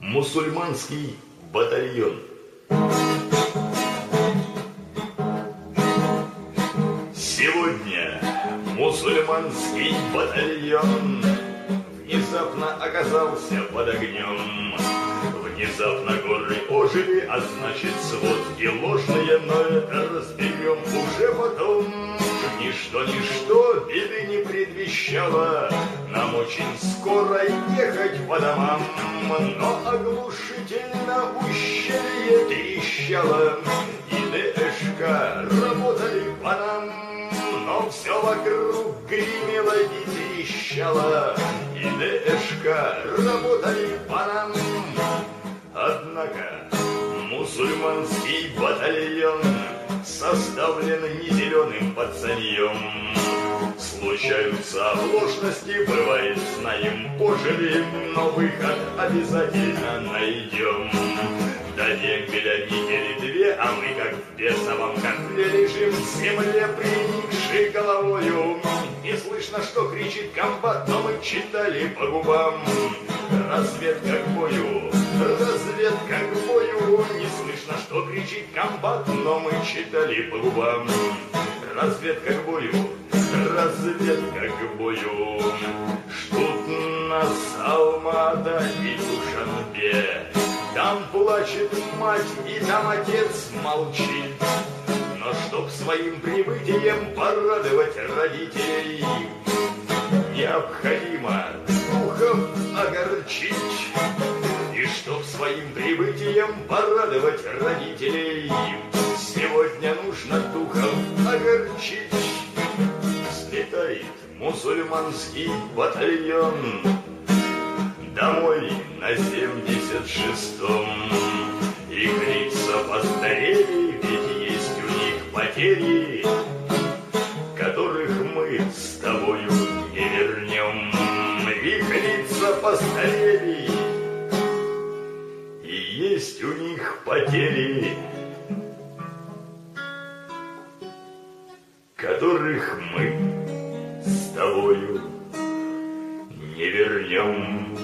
Мусульманский батальон. Сегодня мусульманский батальон внезапно оказался под огнем. Внезапно горы ожили, а значит сводки ложные, но это разберем уже потом. Ничто беды не предвещало, нам очень скоро ехать по домам. Но оглушительно ущелье трещало, и ДШК работали по нам. Но все вокруг гремело и трещало, и ДШК работали по нам. Однако мусульманский батальон составлен не зеленым пацаньем. Случаются оплошности, бывает, знаем, пожалеем, но выход обязательно найдем. До дембеля недели две, а мы как в бесовом котле лежим в земле, приникшей головою. Не слышно, что кричит комбат, но мы читали по губам. Разведка к бою, разведка к бою. Не слышно, что кричит комбат, но мы читали по губам. Разведка к бою, разведка к бою. Ждут нас Алмата и Душанбе. Там плачет мать, и там отец молчит. Но чтоб своим прибытием порадовать родителей, необходимо духов огорчить. И чтоб своим прибытием порадовать родителей, сегодня нужно духов огорчить. Слетает мусульманский батальон домой на 76-м. Их лица постарели, ведь есть у них потери, которых мы с тобою не вернем. Их лица постарели, и есть у них потери, которых мы с тобою не вернем.